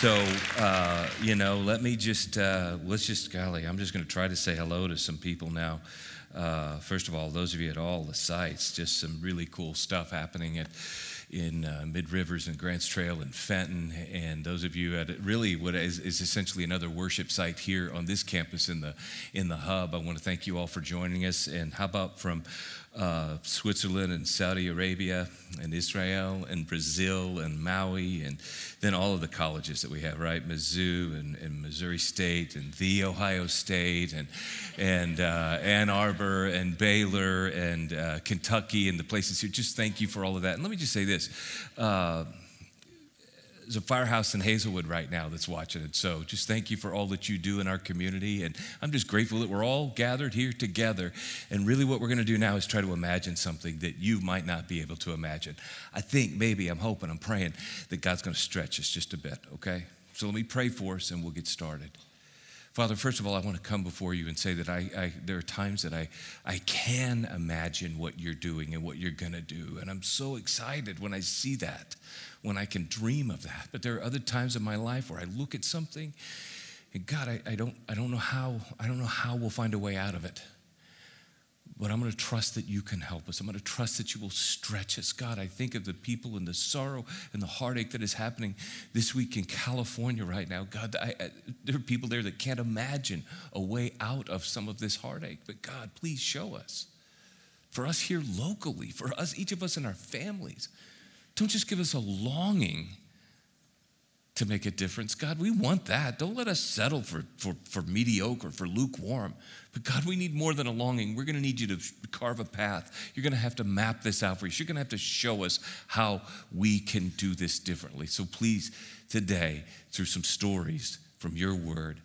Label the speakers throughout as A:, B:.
A: Let me just, golly, I'm just going to try to say hello to some people now. First of all, those of you at all the sites, just some really cool stuff happening in Mid Rivers and Grants Trail and Fenton, and those of you at really what is essentially another worship site here on this campus in the hub. I want to thank you all for joining us. And how about from Switzerland and Saudi Arabia and Israel and Brazil and Maui, and then all of the colleges that we have, right? Mizzou and Missouri State and The Ohio State and Ann Arbor and Baylor and Kentucky and the places here. Just thank you for all of that. And let me just say this. There's a firehouse in Hazelwood right now that's watching it. So just thank you for all that you do in our community. And I'm just grateful that we're all gathered here together. And really what we're going to do now is try to imagine something that you might not be able to imagine. I think, maybe, I'm hoping, I'm praying that God's going to stretch us just a bit, okay? So let me pray for us and we'll get started. Father, first of all, I want to come before you and say that there are times that I can imagine what you're doing and what you're going to do. And I'm so excited when I see that, when I can dream of that. But there are other times in my life where I look at something and God, I don't know how we'll find a way out of it. But I'm going to trust that you can help us. I'm going to trust that you will stretch us. God, I think of the people and the sorrow and the heartache that is happening this week in California right now. God, there are people there that can't imagine a way out of some of this heartache. But God, please show us. For us here locally, for us, each of us in our families, don't just give us a longing to make a difference. God, we want that. Don't let us settle for mediocre, for lukewarm. But God, we need more than a longing. We're going to need you to carve a path. You're going to have to map this out for us. You're going to have to show us how we can do this differently. So please, today, through some stories from your word,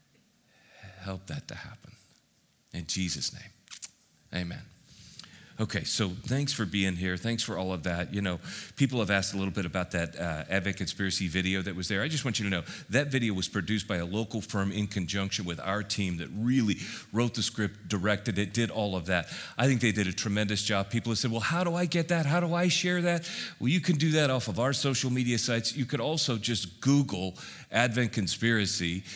A: help that to happen. In Jesus' name, amen. Okay, so thanks for being here. Thanks for all of that. You know, people have asked a little bit about that Advent Conspiracy video that was there. I just want you to know that video was produced by a local firm in conjunction with our team that really wrote the script, directed it, did all of that. I think they did a tremendous job. People have said, well, how do I get that? How do I share that? Well, you can do that off of our social media sites. You could also just Google Advent Conspiracy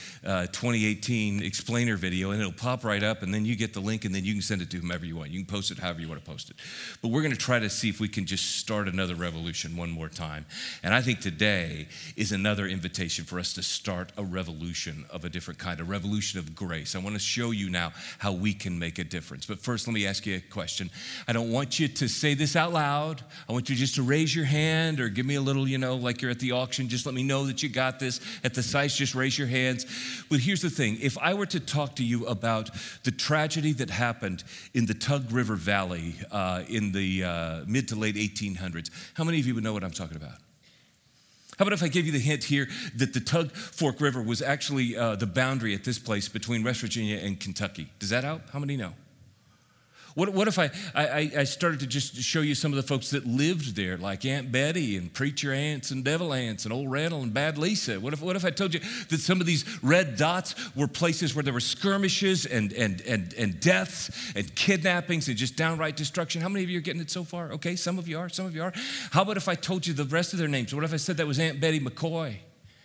A: 2018 explainer video, and it'll pop right up, and then you get the link, and then you can send it to whomever you want. You can post it however you want to post it. But we're going to try to see if we can just start another revolution one more time. And I think today is another invitation for us to start a revolution of a different kind, a revolution of grace. I want to show you now how we can make a difference. But first, let me ask you a question. I don't want you to say this out loud. I want you just to raise your hand or give me a little, like you're at the auction. Just let me know that you got this. At the sites, just raise your hands. But here's the thing. If I were to talk to you about the tragedy that happened in the Tug River Valley in the mid to late 1800s, how many of you would know what I'm talking about? How about if I give you the hint here that the Tug Fork River was actually the boundary at this place between West Virginia and Kentucky? Does that help? How many know? What if I started to just show you some of the folks that lived there, like Aunt Betty and Preacher Ants and Devil Ants and Old Randall and Bad Lisa? What if I told you that some of these red dots were places where there were skirmishes and deaths and kidnappings and just downright destruction? How many of you are getting it so far? Okay, some of you are. How about if I told you the rest of their names? What if I said that was Aunt Betty McCoy?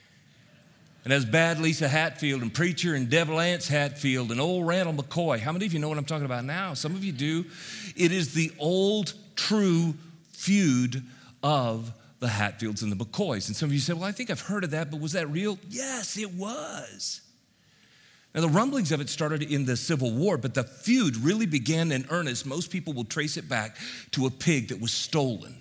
A: And that's Bad Lisa Hatfield and Preacher and Devil Ants Hatfield and Old Randall McCoy. How many of you know what I'm talking about now? Some of you do. It is the old, true feud of the Hatfields and the McCoys. And some of you say, well, I think I've heard of that, but was that real? Yes, it was. Now, the rumblings of it started in the Civil War, but the feud really began in earnest. Most people will trace it back to a pig that was stolen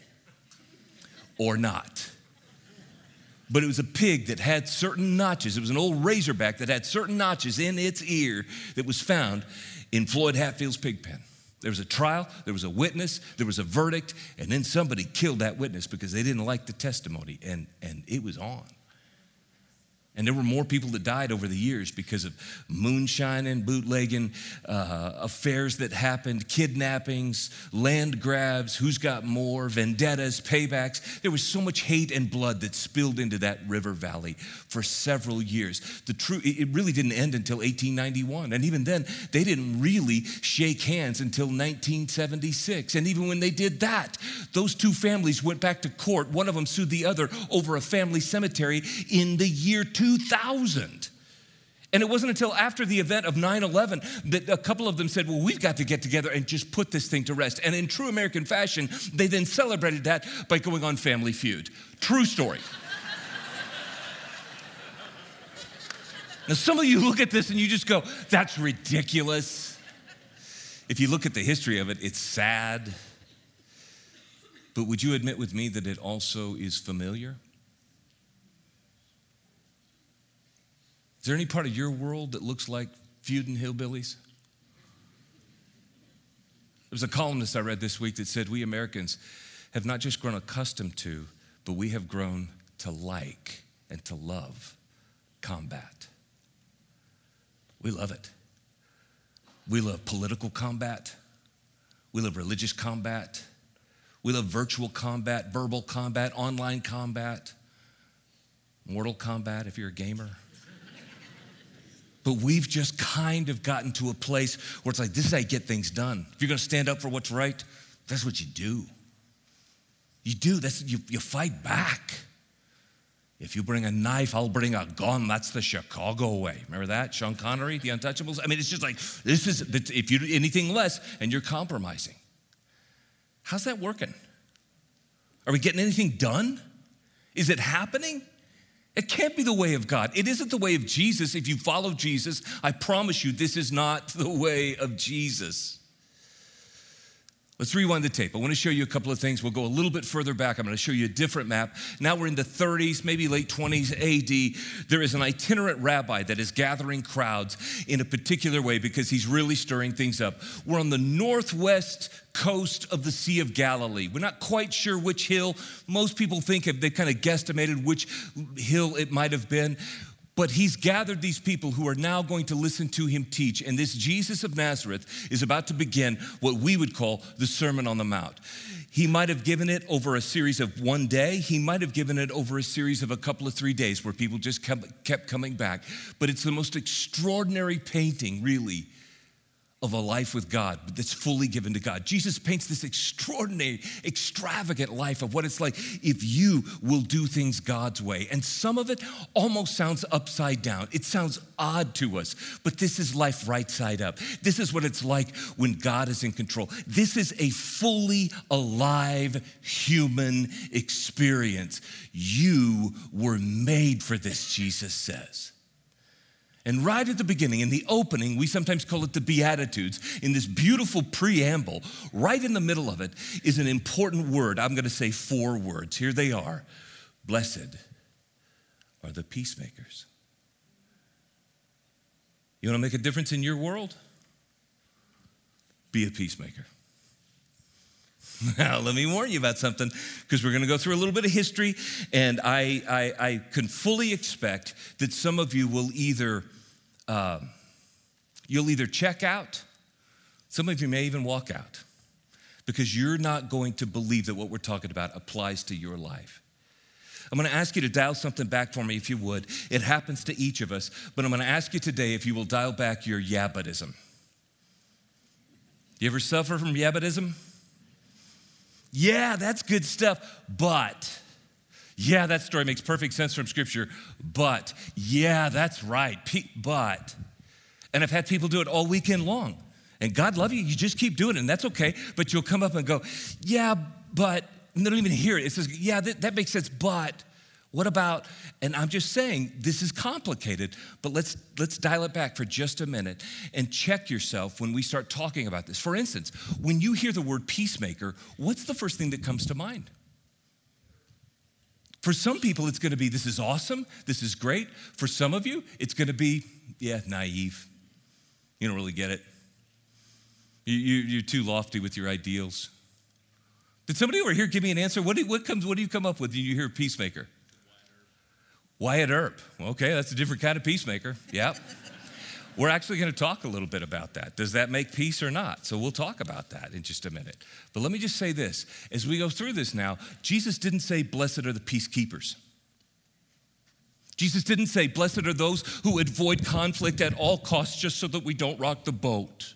A: or not. But it was a pig that had certain notches. It was an old razorback that had certain notches in its ear that was found in Floyd Hatfield's pig pen. There was a trial, there was a witness, there was a verdict, and then somebody killed that witness because they didn't like the testimony, and it was on. And there were more people that died over the years because of moonshining, bootlegging, affairs that happened, kidnappings, land grabs, who's got more, vendettas, paybacks. There was so much hate and blood that spilled into that river valley for several years. It really didn't end until 1891. And even then, they didn't really shake hands until 1976. And even when they did that, those two families went back to court. One of them sued the other over a family cemetery in the year 2000. And it wasn't until after the event of 9/11 that a couple of them said, well, we've got to get together and just put this thing to rest. And in true American fashion, they then celebrated that by going on Family Feud. True story. Now, some of you look at this and you just go, that's ridiculous. If you look at the history of it, it's sad. But would you admit with me that it also is familiar? Is there any part of your world that looks like feuding hillbillies? There was a columnist I read this week that said, we Americans have not just grown accustomed to, but we have grown to like and to love combat. We love it. We love political combat. We love religious combat. We love virtual combat, verbal combat, online combat, Mortal Kombat if you're a gamer. But we've just kind of gotten to a place where it's like, this is how you get things done. If you're gonna stand up for what's right, that's what you do. You do, you fight back. If you bring a knife, I'll bring a gun. That's the Chicago way. Remember that? Sean Connery, The Untouchables? I mean, it's just like, if you do anything less and you're compromising. How's that working? Are we getting anything done? Is it happening? It can't be the way of God. It isn't the way of Jesus. If you follow Jesus, I promise you, this is not the way of Jesus. Let's rewind the tape. I want to show you a couple of things. We'll go a little bit further back. I'm going to show you a different map. Now we're in the 30s, maybe late 20s AD. There is an itinerant rabbi that is gathering crowds in a particular way because he's really stirring things up. We're on the northwest coast of the Sea of Galilee. We're not quite sure which hill. Most people think they kind of guesstimated which hill it might have been. But he's gathered these people who are now going to listen to him teach. And this Jesus of Nazareth is about to begin what we would call the Sermon on the Mount. He might have given it over a series of one day. He might have given it over a series of a couple of 3 days where people just kept coming back. But it's the most extraordinary painting, really, of a life with God that's fully given to God. Jesus paints this extraordinary, extravagant life of what it's like if you will do things God's way. And some of it almost sounds upside down. It sounds odd to us, but this is life right side up. This is what it's like when God is in control. This is a fully alive human experience. You were made for this, Jesus says. And right at the beginning, in the opening, we sometimes call it the Beatitudes, in this beautiful preamble, right in the middle of it is an important word. I'm going to say 4 words. Here they are. Blessed are the peacemakers. You want to make a difference in your world? Be a peacemaker. Now, let me warn you about something, because we're going to go through a little bit of history, and I can fully expect that some of you will you'll either check out, some of you may even walk out, because you're not going to believe that what we're talking about applies to your life. I'm going to ask you to dial something back for me if you would. It happens to each of us, but I'm going to ask you today if you will dial back your yabbitism. You ever suffer from yabbitism? Yeah, that's good stuff, but, yeah, that story makes perfect sense from Scripture, but, yeah, that's right, but. And I've had people do it all weekend long, and God love you just keep doing it, and that's okay, but you'll come up and go, yeah, but, and they don't even hear it. It says, yeah, that makes sense, but what about, and I'm just saying, this is complicated, but let's dial it back for just a minute and check yourself when we start talking about this. For instance, when you hear the word peacemaker, what's the first thing that comes to mind? For some people, it's gonna be, this is awesome, this is great. For some of you, it's gonna be, yeah, naive. You don't really get it. You're too lofty with your ideals. Did somebody over here give me an answer? What do you come up with when you hear peacemaker? Wyatt Earp. Okay, that's a different kind of peacemaker. Yep. We're actually going to talk a little bit about that. Does that make peace or not? So we'll talk about that in just a minute. But let me just say this. As we go through this now, Jesus didn't say, blessed are the peacekeepers. Jesus didn't say, blessed are those who avoid conflict at all costs just so that we don't rock the boat.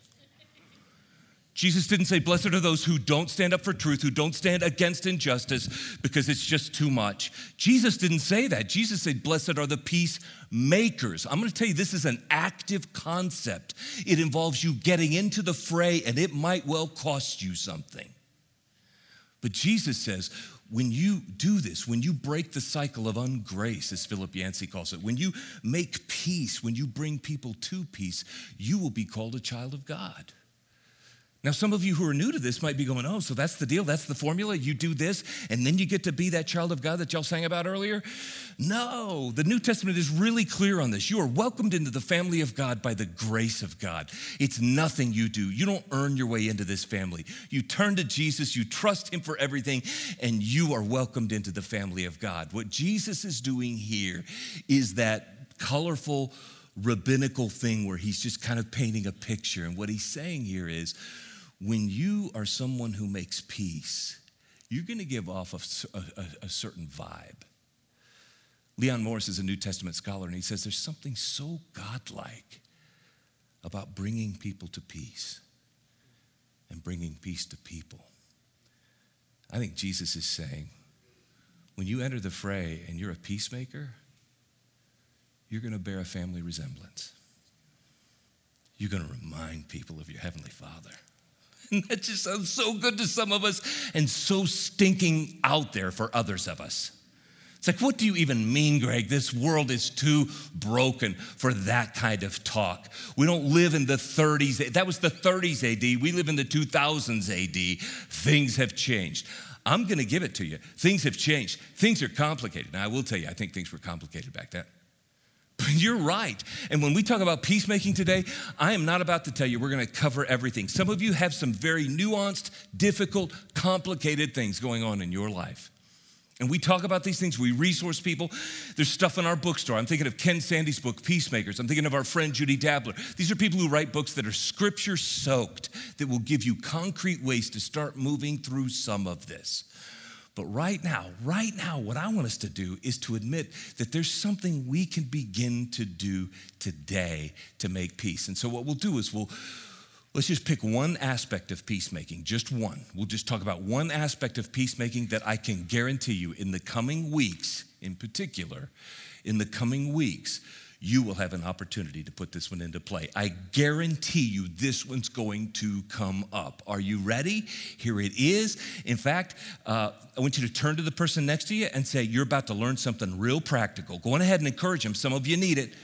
A: Jesus didn't say, blessed are those who don't stand up for truth, who don't stand against injustice because it's just too much. Jesus didn't say that. Jesus said, blessed are the peacemakers. I'm going to tell you, this is an active concept. It involves you getting into the fray, and it might well cost you something. But Jesus says, when you do this, when you break the cycle of ungrace, as Philip Yancey calls it, when you make peace, when you bring people to peace, you will be called a child of God. Now, some of you who are new to this might be going, oh, so that's the deal, that's the formula, you do this, and then you get to be that child of God that y'all sang about earlier? No, the New Testament is really clear on this. You are welcomed into the family of God by the grace of God. It's nothing you do. You don't earn your way into this family. You turn to Jesus, you trust him for everything, and you are welcomed into the family of God. What Jesus is doing here is that colorful rabbinical thing where he's just kind of painting a picture, and what he's saying here is, when you are someone who makes peace, you're going to give off a certain vibe. Leon Morris is a New Testament scholar, and he says there's something so godlike about bringing people to peace and bringing peace to people. I think Jesus is saying, when you enter the fray and you're a peacemaker, you're going to bear a family resemblance. You're going to remind people of your Heavenly Father. And that just sounds so good to some of us and so stinking out there for others of us. It's like, what do you even mean, Greg? This world is too broken for that kind of talk. We don't live in the 30s. That was the 30s AD. We live in the 2000s AD. Things have changed. I'm going to give it to you. Things have changed. Things are complicated. Now, I will tell you, I think things were complicated back then. But you're right. And when we talk about peacemaking today, I am not about to tell you we're going to cover everything. Some of you have some very nuanced, difficult, complicated things going on in your life. And we talk about these things. We resource people. There's stuff in our bookstore. I'm thinking of Ken Sande's book, Peacemakers. I'm thinking of our friend Judy Dabler. These are people who write books that are scripture-soaked, that will give you concrete ways to start moving through some of this. But right now, what I want us to do is to admit that there's something we can begin to do today to make peace. And so what we'll do is let's just pick one aspect of peacemaking, just one. We'll just talk about one aspect of peacemaking that I can guarantee you in the coming weeks, in particular, in the coming weeks, you will have an opportunity to put this one into play. I guarantee you this one's going to come up. Are you ready? Here it is. In fact, I want you to turn to the person next to you and say, you're about to learn something real practical. Go on ahead and encourage them. Some of you need it.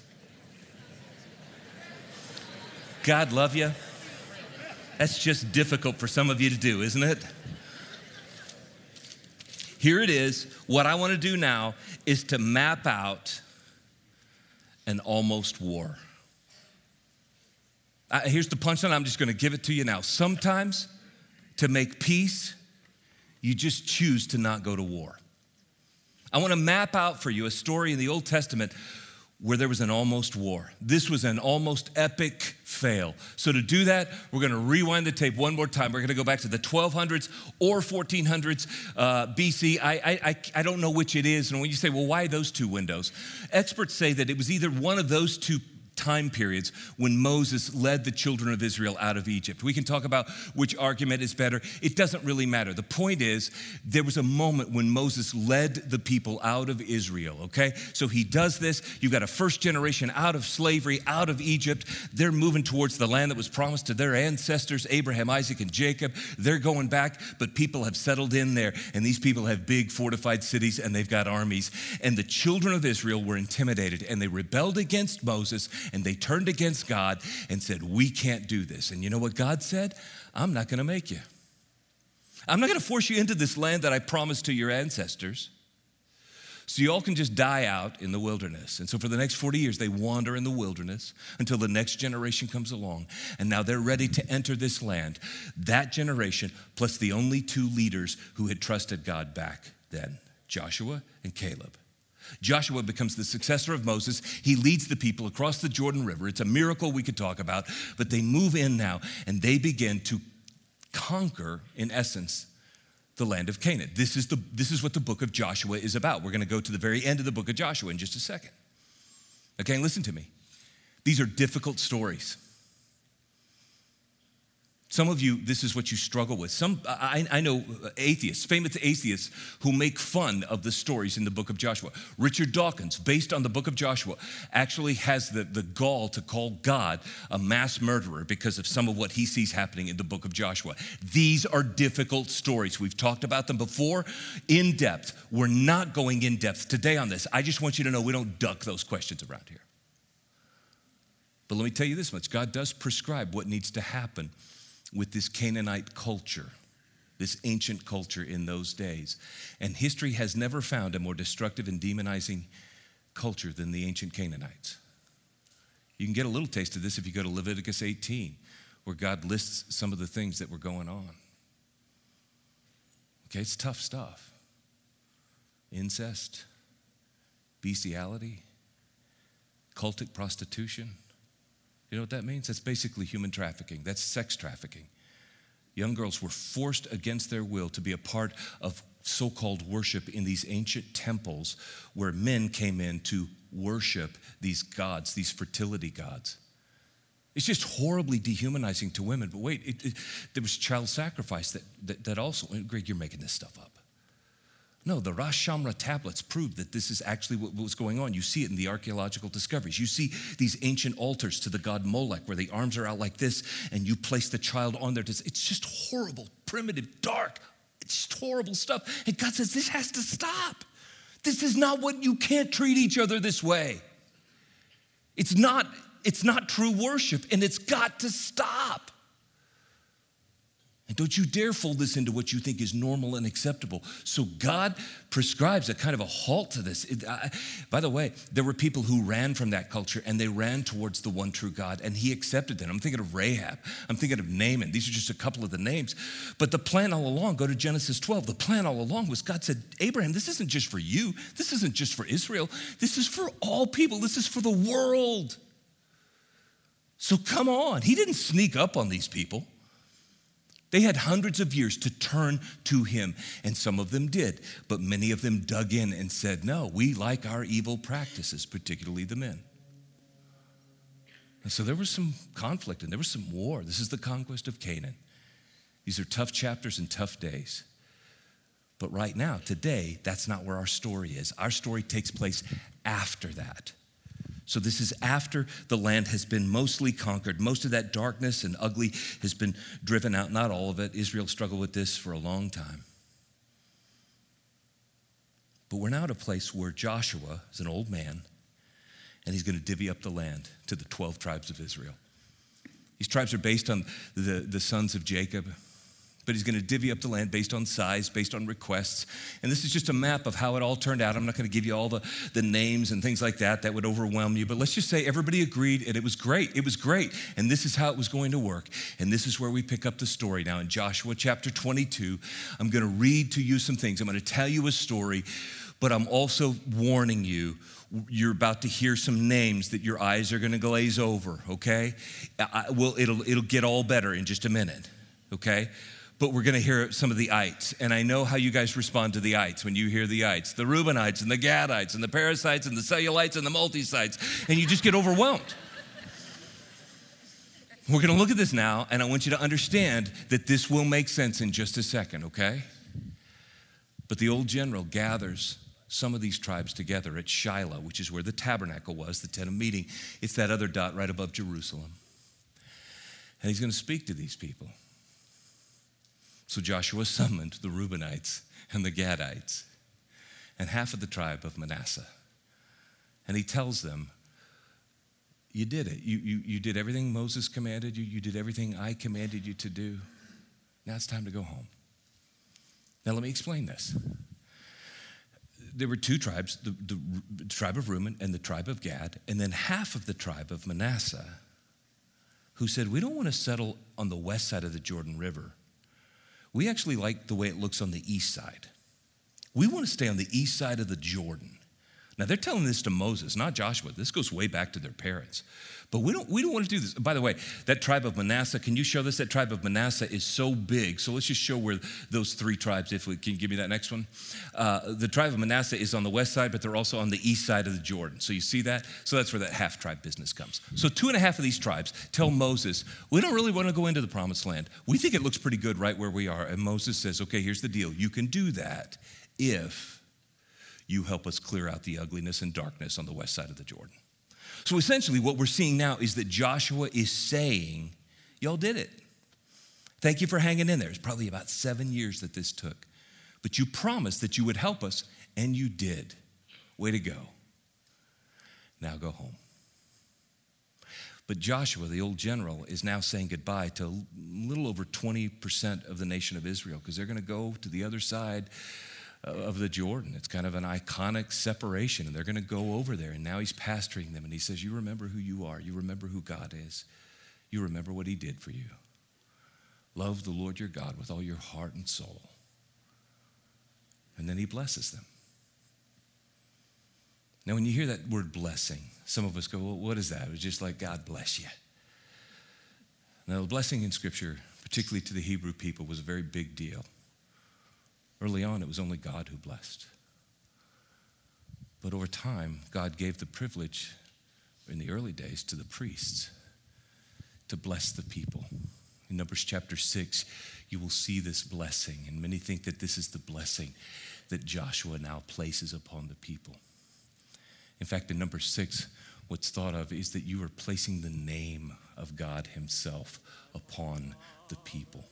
A: God love you. That's just difficult for some of you to do, isn't it? Here it is. What I want to do now is to map out an almost war. Here's the punchline. I'm just going to give it to you now. Sometimes to make peace, you just choose to not go to war. I want to map out for you a story in the Old Testament where there was an almost war. This was an almost epic fail. So to do that, we're going to rewind the tape one more time. We're going to go back to the 1200s or 1400s BC. I don't know which it is. And when you say, well, why those two windows? Experts say that it was either one of those two time periods when Moses led the children of Israel out of Egypt. We can talk about which argument is better. It doesn't really matter. The point is, there was a moment when Moses led the people out of Israel, okay? So he does this. You've got a first generation out of slavery, out of Egypt. They're moving towards the land that was promised to their ancestors, Abraham, Isaac, and Jacob. They're going back, but people have settled in there, and these people have big fortified cities, and they've got armies. And the children of Israel were intimidated, and they rebelled against Moses, and they turned against God and said, we can't do this. And you know what God said? I'm not going to make you. I'm not going to force you into this land that I promised to your ancestors. So you all can just die out in the wilderness. And so for the next 40 years, they wander in the wilderness until the next generation comes along. And now they're ready to enter this land. That generation, plus the only two leaders who had trusted God back then, Joshua and Caleb. Joshua becomes the successor of Moses. He leads the people across the Jordan River. It's a miracle we could talk about, but they move in now and they begin to conquer, in essence, the land of Canaan. This is what the book of Joshua is about. We're going to go to the very end of the book of Joshua in just a second. Okay, listen to me. These are difficult stories. Some of you, this is what you struggle with. I know atheists, famous atheists, who make fun of the stories in the book of Joshua. Richard Dawkins, based on the book of Joshua, actually has the gall to call God a mass murderer because of some of what he sees happening in the book of Joshua. These are difficult stories. We've talked about them before in depth. We're not going in depth today on this. I just want you to know we don't duck those questions around here. But let me tell you this much. God does prescribe what needs to happen with this Canaanite culture, this ancient culture in those days. And history has never found a more destructive and demonizing culture than the ancient Canaanites. You can get a little taste of this if you go to Leviticus 18, where God lists some of the things that were going on. Okay, it's tough stuff. Incest, bestiality, cultic prostitution. You know what that means? That's basically human trafficking. That's sex trafficking. Young girls were forced against their will to be a part of so-called worship in these ancient temples where men came in to worship these gods, these fertility gods. It's just horribly dehumanizing to women. But wait, there was child sacrifice that also, Greg, you're making this stuff up. No, the Ras Shamra tablets prove that this is actually what was going on. You see it in the archaeological discoveries. You see these ancient altars to the god Molech where the arms are out like this and you place the child on there. It's just horrible, primitive, dark. It's just horrible stuff. And God says, this has to stop. This is not what, you can't treat each other this way. It's not true worship, and it's got to stop. And don't you dare fold this into what you think is normal and acceptable. So God prescribes a kind of a halt to this. By the way, there were people who ran from that culture and they ran towards the one true God, and he accepted them. I'm thinking of Rahab. I'm thinking of Naaman. These are just a couple of the names. But the plan all along, go to Genesis 12. The plan all along was God said, Abraham, this isn't just for you. This isn't just for Israel. This is for all people. This is for the world. So come on. He didn't sneak up on these people. They had hundreds of years to turn to him, and some of them did, but many of them dug in and said, no, we like our evil practices, particularly the men. And so there was some conflict and there was some war. This is the conquest of Canaan. These are tough chapters and tough days. But right now, today, that's not where our story is. Our story takes place after that. So this is after the land has been mostly conquered. Most of that darkness and ugly has been driven out. Not all of it. Israel struggled with this for a long time. But we're now at a place where Joshua is an old man, and he's going to divvy up the land to the 12 tribes of Israel. These tribes are based on the sons of Jacob, but he's going to divvy up the land based on size, based on requests. And this is just a map of how it all turned out. I'm not going to give you all the names and things like that. That would overwhelm you. But let's just say everybody agreed, and it was great. It was great. And this is how it was going to work. And this is where we pick up the story now in Joshua chapter 22. I'm going to read to you some things. I'm going to tell you a story, but I'm also warning you. You're about to hear some names that your eyes are going to glaze over, okay? It'll get all better in just a minute, okay? But we're going to hear some of the ites. And I know how you guys respond to the ites when you hear the ites. The Reubenites and the Gadites and the Perizzites and the Cellulites and the Multisites. And you just get overwhelmed. We're going to look at this now, and I want you to understand that this will make sense in just a second, okay? But the old general gathers some of these tribes together at Shiloh, which is where the tabernacle was, the tent of meeting. It's that other dot right above Jerusalem. And he's going to speak to these people. So Joshua summoned the Reubenites and the Gadites and half of the tribe of Manasseh. And he tells them, you did it. You did everything Moses commanded you. You did everything I commanded you to do. Now it's time to go home. Now let me explain this. There were two tribes, the tribe of Reuben and the tribe of Gad, and then half of the tribe of Manasseh, who said, we don't want to settle on the west side of the Jordan River. We actually like the way it looks on the east side. We want to stay on the east side of the Jordan. Now, they're telling this to Moses, not Joshua. This goes way back to their parents. But we don't want to do this. By the way, that tribe of Manasseh, can you show this? That tribe of Manasseh is so big. So let's just show where those three tribes, can you give me that next one? The tribe of Manasseh is on the west side, but they're also on the east side of the Jordan. So you see that? So that's where that half-tribe business comes. So 2.5 of these tribes tell Moses, we don't really want to go into the promised land. We think it looks pretty good right where we are. And Moses says, okay, here's the deal. You can do that if you help us clear out the ugliness and darkness on the west side of the Jordan. So essentially what we're seeing now is that Joshua is saying, y'all did it. Thank you for hanging in there. It's probably about 7 years that this took. But you promised that you would help us, and you did. Way to go. Now go home. But Joshua, the old general, is now saying goodbye to a little over 20% of the nation of Israel because they're going to go to the other side of the Jordan. It's kind of an iconic separation, and they're going to go over there. And now he's pastoring them, and he says, you remember who you are. You remember who God is. You remember what he did for you. Love the Lord your God with all your heart and soul. And then he blesses them. Now, when you hear that word blessing, some of us go, well, what is that? It's just like, God bless you. Now, the blessing in Scripture, particularly to the Hebrew people, was a very big deal. Early on, it was only God who blessed. But over time, God gave the privilege in the early days to the priests to bless the people. In Numbers chapter 6, you will see this blessing, and many think that this is the blessing that Joshua now places upon the people. In fact, in Numbers 6, what's thought of is that you are placing the name of God himself upon the people.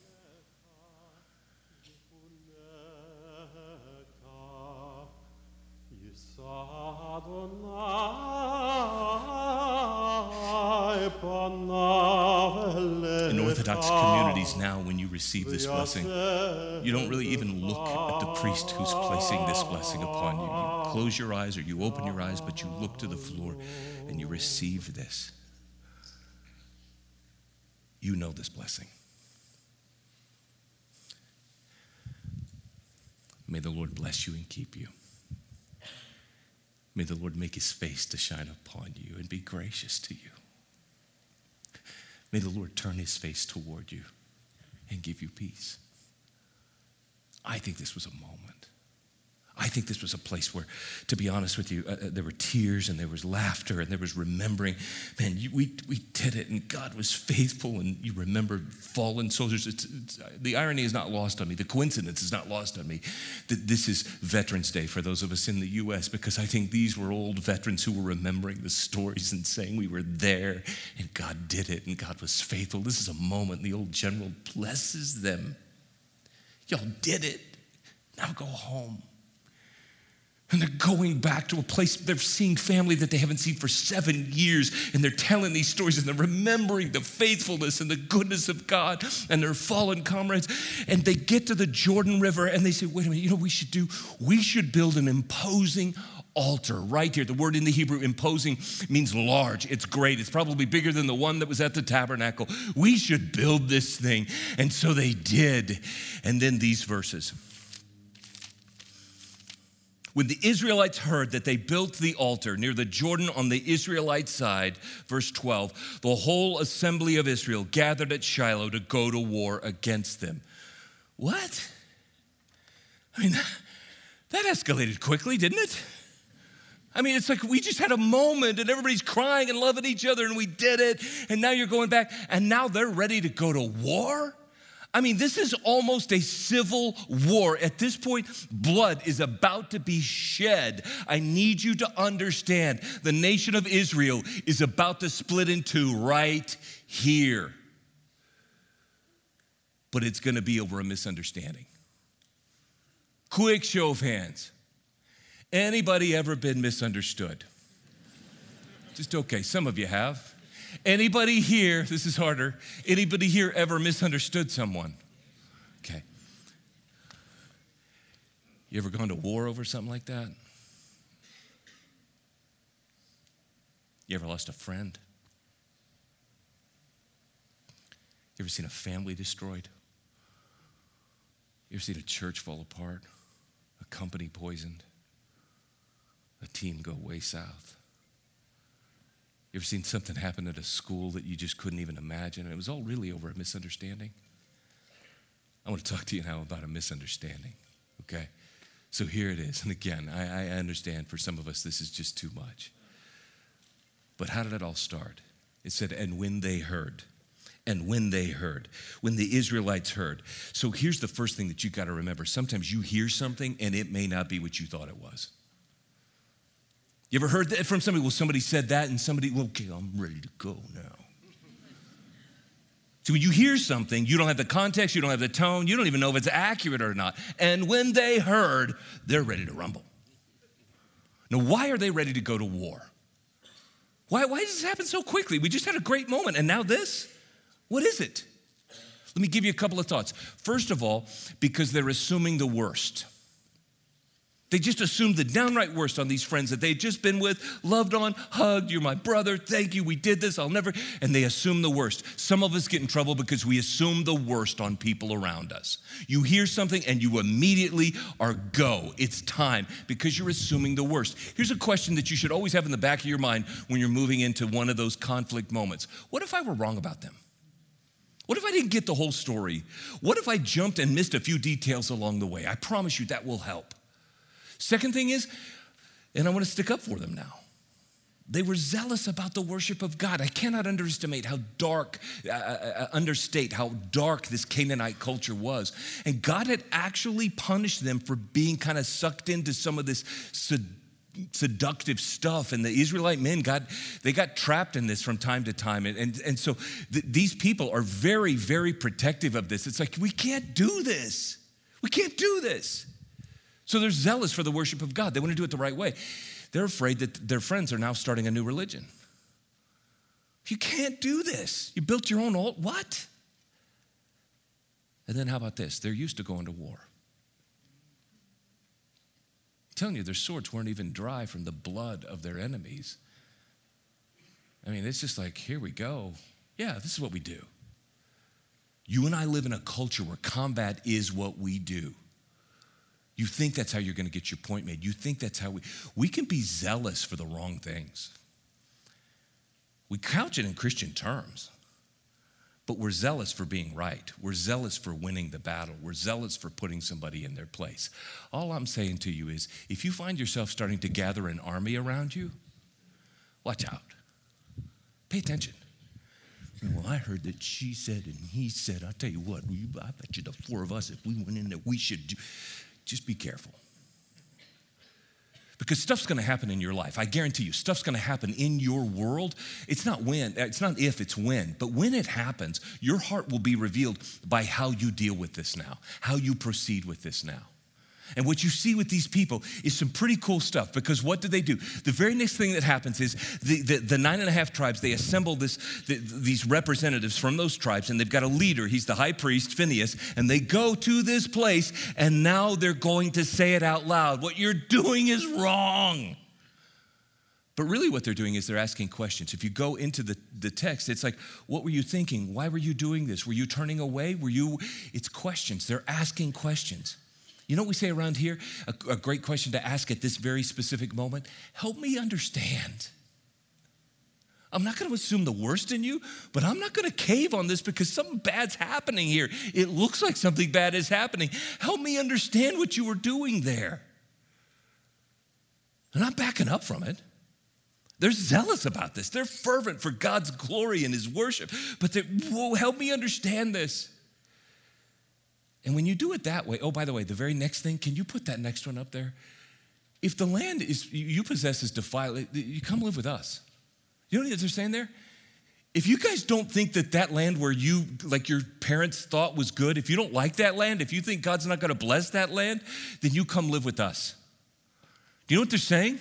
A: In Orthodox communities now, when you receive this blessing, you don't really even look at the priest who's placing this blessing upon you. You close your eyes or you open your eyes, but you look to the floor and you receive this. You know this blessing. May the Lord bless you and keep you. May the Lord make his face to shine upon you and be gracious to you. May the Lord turn his face toward you and give you peace. I think this was a moment. I think this was a place where, to be honest with you, there were tears and there was laughter and there was remembering. Man, we did it and God was faithful, and you remember fallen soldiers. The irony is not lost on me. The coincidence is not lost on me that this is Veterans Day for those of us in the U.S., because I think these were old veterans who were remembering the stories and saying we were there and God did it and God was faithful. This is a moment the old general blesses them. Y'all did it. Now go home. And they're going back to a place, they're seeing family that they haven't seen for 7 years, and they're telling these stories, and they're remembering the faithfulness and the goodness of God and their fallen comrades. And they get to the Jordan River, and they say, wait a minute, you know what we should do? We should build an imposing altar right here. The word in the Hebrew, imposing, means large. It's great. It's probably bigger than the one that was at the tabernacle. We should build this thing. And so they did. And then these verses. When the Israelites heard that they built the altar near the Jordan on the Israelite side, verse 12, the whole assembly of Israel gathered at Shiloh to go to war against them. What? I mean, that escalated quickly, didn't it? I mean, it's like we just had a moment and everybody's crying and loving each other and we did it, and now you're going back and now they're ready to go to war? I mean, this is almost a civil war. At this point, blood is about to be shed. I need you to understand the nation of Israel is about to split in two right here. But it's going to be over a misunderstanding. Quick show of hands. Anybody ever been misunderstood? Just okay, some of you have. Anybody here, this is harder, anybody here ever misunderstood someone? Okay. You ever gone to war over something like that? You ever lost a friend? You ever seen a family destroyed? You ever seen a church fall apart? A company poisoned? A team go way south? You ever seen something happen at a school that you just couldn't even imagine? And it was all really over a misunderstanding. I want to talk to you now about a misunderstanding, okay? So here it is. And again, I understand for some of us this is just too much. But how did it all start? It said, and when they heard, when the Israelites heard. So here's the first thing that you got to remember. Sometimes you hear something and it may not be what you thought it was. You ever heard that from somebody? Well, somebody said that and somebody, well, okay, I'm ready to go now. So when you hear something, you don't have the context, you don't have the tone, you don't even know if it's accurate or not. And when they heard, they're ready to rumble. Now, why are they ready to go to war? Why does this happen so quickly? We just had a great moment, and now this? What is it? Let me give you a couple of thoughts. First of all, because they're assuming the worst. They just assumed the downright worst on these friends that they'd just been with, loved on, hugged, you're my brother, thank you, we did this, I'll never, and they assume the worst. Some of us get in trouble because we assume the worst on people around us. You hear something and you immediately are go. It's time because you're assuming the worst. Here's a question that you should always have in the back of your mind when you're moving into one of those conflict moments. What if I were wrong about them? What if I didn't get the whole story? What if I jumped and missed a few details along the way? I promise you that will help. Second thing is, and I want to stick up for them now, they were zealous about the worship of God. I cannot underestimate how dark, understate how dark this Canaanite culture was. And God had actually punished them for being kind of sucked into some of this seductive stuff. And the Israelite men got trapped in this from time to time. And so these people are very, very protective of this. It's like, we can't do this. We can't do this. So they're zealous for the worship of God. They want to do it the right way. They're afraid that their friends are now starting a new religion. You can't do this. You built your own altar. What? And then how about this? They're used to going to war. I'm telling you, their swords weren't even dry from the blood of their enemies. I mean, it's just like, here we go. Yeah, this is what we do. You and I live in a culture where combat is what we do. You think that's how you're going to get your point made. You think that's how we can be zealous for the wrong things. We couch it in Christian terms, but we're zealous for being right. We're zealous for winning the battle. We're zealous for putting somebody in their place. All I'm saying to you is, if you find yourself starting to gather an army around you, watch out. Pay attention. Well, I heard that she said and he said, I'll tell you what, I bet you the four of us, if we went in there, we should do. Just be careful. Because stuff's going to happen in your life. I guarantee you, stuff's going to happen in your world. It's not if, it's when. But when it happens, your heart will be revealed by how you deal with this now, how you proceed with this now. And what you see with these people is some pretty cool stuff, because what do? The very next thing that happens is the 9.5 tribes, they assemble these representatives from those tribes, and they've got a leader. He's the high priest, Phinehas, and they go to this place, and now they're going to say it out loud. What you're doing is wrong. But really what they're doing is they're asking questions. If you go into the text, it's like, what were you thinking? Why were you doing this? Were you turning away? It's questions. They're asking questions. You know what we say around here? A great question to ask at this very specific moment. Help me understand. I'm not going to assume the worst in you, but I'm not going to cave on this because something bad's happening here. It looks like something bad is happening. Help me understand what you were doing there. They're not backing up from it. They're zealous about this. They're fervent for God's glory and his worship. But help me understand this. And when you do it that way, oh, by the way, the very next thing, can you put that next one up there? If the land you possess is defiled, you come live with us. You know what they're saying there? If you guys don't think that land where you, like your parents thought was good, if you don't like that land, if you think God's not going to bless that land, then you come live with us. Do you know what they're saying?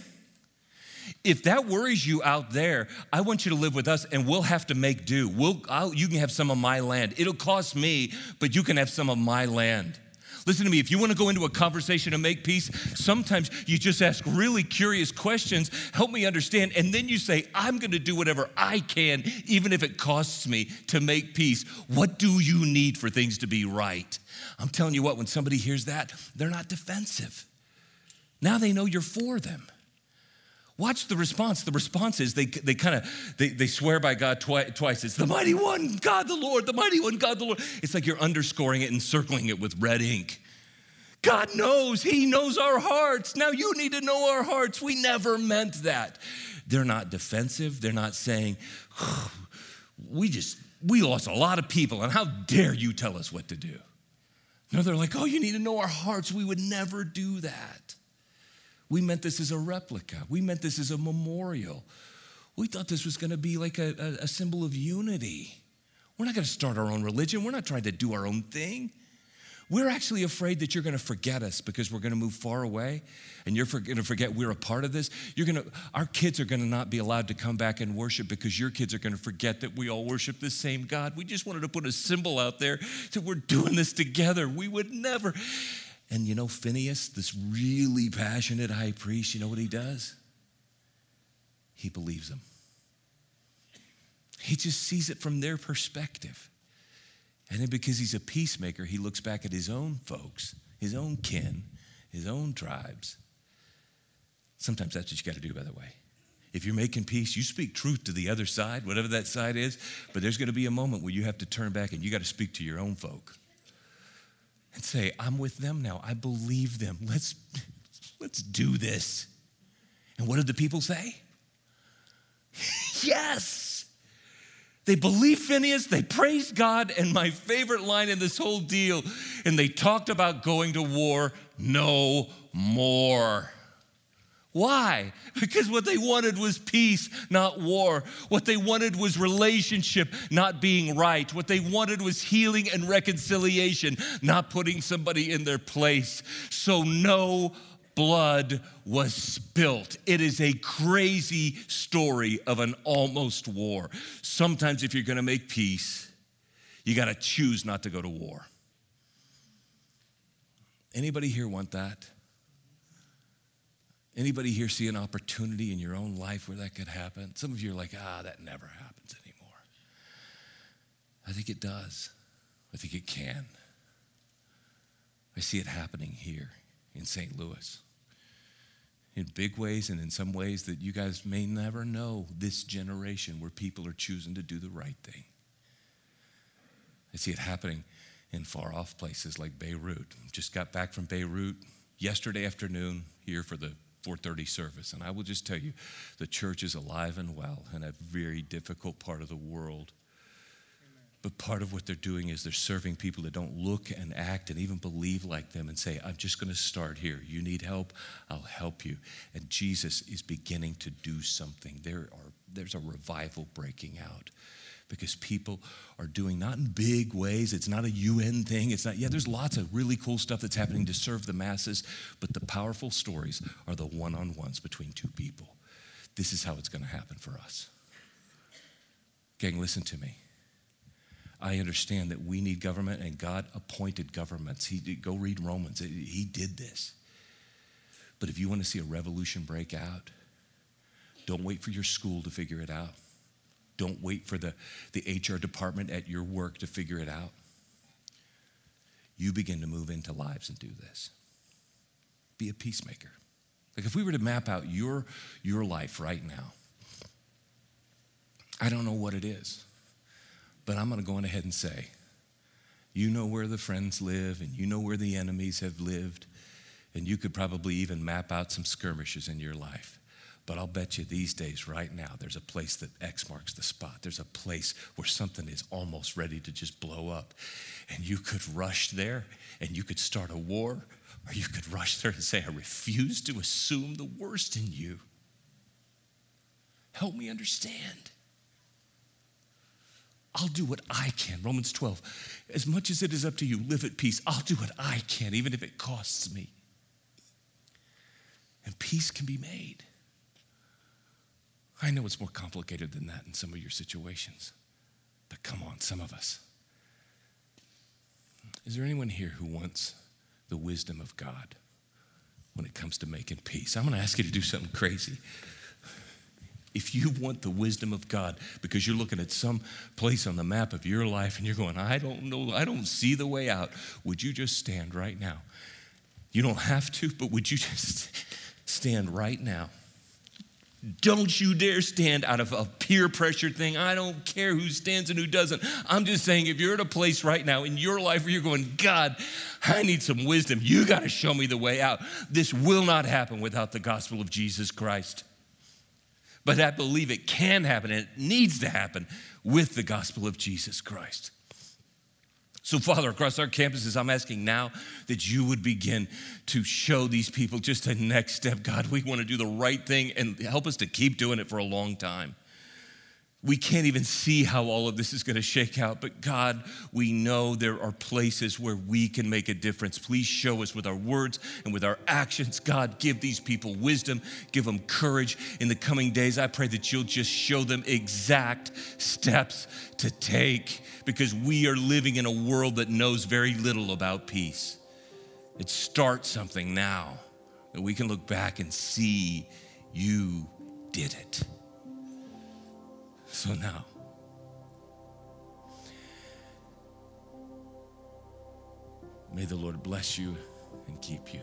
A: If that worries you out there, I want you to live with us, and we'll have to make do. You can have some of my land. It'll cost me, but you can have some of my land. Listen to me, if you want to go into a conversation and make peace, sometimes you just ask really curious questions, help me understand, and then you say, I'm going to do whatever I can, even if it costs me, to make peace. What do you need for things to be right? I'm telling you what, when somebody hears that, they're not defensive. Now they know you're for them. Watch the response. The response is they swear by God twice. It's the mighty one, God the Lord, the mighty one, God the Lord. It's like you're underscoring it and circling it with red ink. God knows, he knows our hearts. Now you need to know our hearts. We never meant that. They're not defensive. They're not saying, we lost a lot of people, and how dare you tell us what to do? No, they're like, oh, you need to know our hearts. We would never do that. We meant this as a replica. We meant this as a memorial. We thought this was going to be like a symbol of unity. We're not going to start our own religion. We're not trying to do our own thing. We're actually afraid that you're going to forget us because we're going to move far away, and you're going to forget we're a part of this. Our kids are going to not be allowed to come back and worship because your kids are going to forget that we all worship the same God. We just wanted to put a symbol out there that we're doing this together. We would never. And you know, Phineas, this really passionate high priest, you know what he does? He believes them. He just sees it from their perspective. And then because he's a peacemaker, he looks back at his own folks, his own kin, his own tribes. Sometimes that's what you got to do, by the way. If you're making peace, you speak truth to the other side, whatever that side is. But there's going to be a moment where you have to turn back and you got to speak to your own folk. And say, I'm with them now. I believe them. Let's do this. And what did the people say? Yes. They believed Phineas, they praised God, and my favorite line in this whole deal, and they talked about going to war no more. Why? Because what they wanted was peace, not war. What they wanted was relationship, not being right. What they wanted was healing and reconciliation, not putting somebody in their place. So no blood was spilt. It is a crazy story of an almost war. Sometimes if you're going to make peace, you got to choose not to go to war. Anybody here want that? Anybody here see an opportunity in your own life where that could happen? Some of you are like, that never happens anymore. I think it does. I think it can. I see it happening here in St. Louis in big ways and in some ways that you guys may never know, this generation where people are choosing to do the right thing. I see it happening in far off places like Beirut. Just got back from Beirut yesterday afternoon here for the 4:30 service. And I will just tell you, the church is alive and well in a very difficult part of the world. Amen. But part of what they're doing is they're serving people that don't look and act and even believe like them and say, I'm just going to start here. You need help, I'll help you. And Jesus is beginning to do something. There's a revival breaking out. Because people are doing, not in big ways, it's not a UN thing, there's lots of really cool stuff that's happening to serve the masses, but the powerful stories are the one-on-ones between two people. This is how it's going to happen for us. Gang, listen to me. I understand that we need government, and God appointed governments. Go read Romans. He did this. But if you want to see a revolution break out, don't wait for your school to figure it out. Don't wait for the HR department at your work to figure it out. You begin to move into lives and do this. Be a peacemaker. Like if we were to map out your life right now, I don't know what it is, but I'm going to go on ahead and say, you know where the friends live and you know where the enemies have lived, and you could probably even map out some skirmishes in your life. But I'll bet you these days, right now, there's a place that X marks the spot. There's a place where something is almost ready to just blow up. And you could rush there and you could start a war, or you could rush there and say, I refuse to assume the worst in you. Help me understand. I'll do what I can. Romans 12. As much as it is up to you, live at peace. I'll do what I can, even if it costs me. And peace can be made. I know it's more complicated than that in some of your situations, but come on, some of us. Is there anyone here who wants the wisdom of God when it comes to making peace? I'm going to ask you to do something crazy. If you want the wisdom of God because you're looking at some place on the map of your life and you're going, I don't know, I don't see the way out, would you just stand right now? You don't have to, but would you just stand right now? Don't you dare stand out of a peer pressure thing. I don't care who stands and who doesn't. I'm just saying, if you're at a place right now in your life where you're going, God, I need some wisdom. You got to show me the way out. This will not happen without the gospel of Jesus Christ. But I believe it can happen, and it needs to happen with the gospel of Jesus Christ. So, Father, across our campuses, I'm asking now that you would begin to show these people just a next step. God, we want to do the right thing and help us to keep doing it for a long time. We can't even see how all of this is going to shake out, but God, we know there are places where we can make a difference. Please show us with our words and with our actions. God, give these people wisdom, give them courage. In the coming days, I pray that you'll just show them exact steps to take, because we are living in a world that knows very little about peace. It starts something now that we can look back and see you did it. So now, may the Lord bless you and keep you.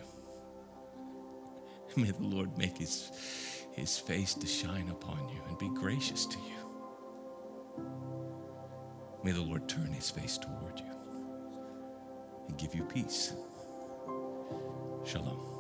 A: May the Lord make his face to shine upon you and be gracious to you. May the Lord turn his face toward you and give you peace. Shalom.